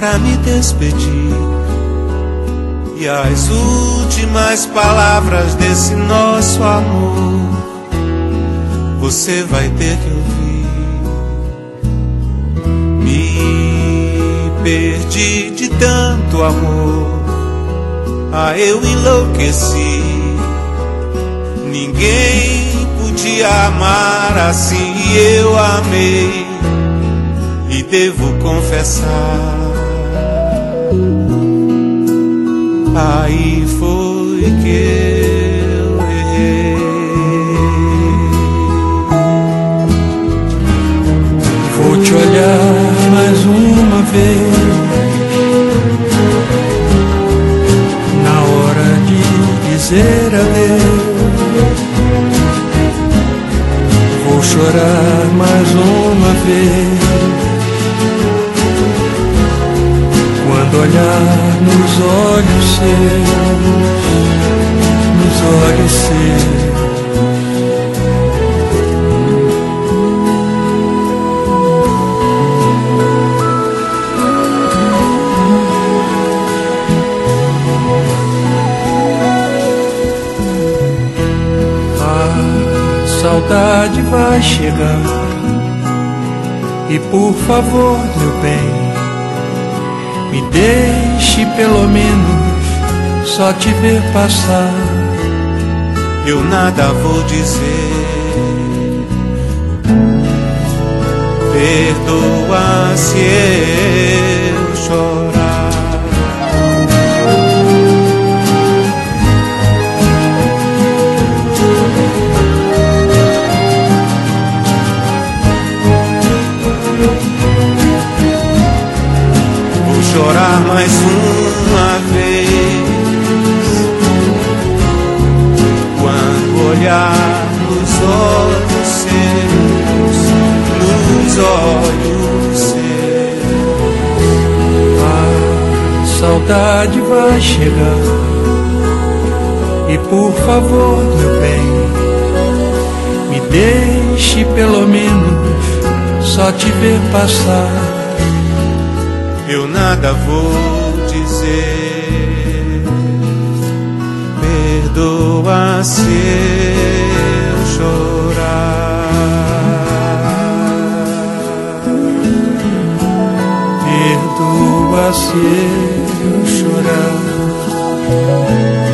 pra me despedir. E as últimas palavras desse nosso amor você vai ter que ouvir. Me perdi de tanto amor, eu enlouqueci. Ninguém podia amar assim e eu amei. E devo confessar, aí foi que eu errei. Vou te olhar mais uma vez, na hora de dizer adeus. Vou chorar mais uma vez, quando olhar nos olhos seus, nos olhos seus. A saudade vai chegar, e por favor, meu bem, me deixe pelo menos só te ver passar. Eu nada vou dizer, perdoa se eu chorar. Vou chorar mais uma vez, quando olhar nos olhos seus, nos olhos seus. A saudade vai chegar, e por favor, meu bem, me deixe pelo menos só te ver passar. Eu nada vou dizer, perdoa se eu chorar. Perdoa se eu chorar.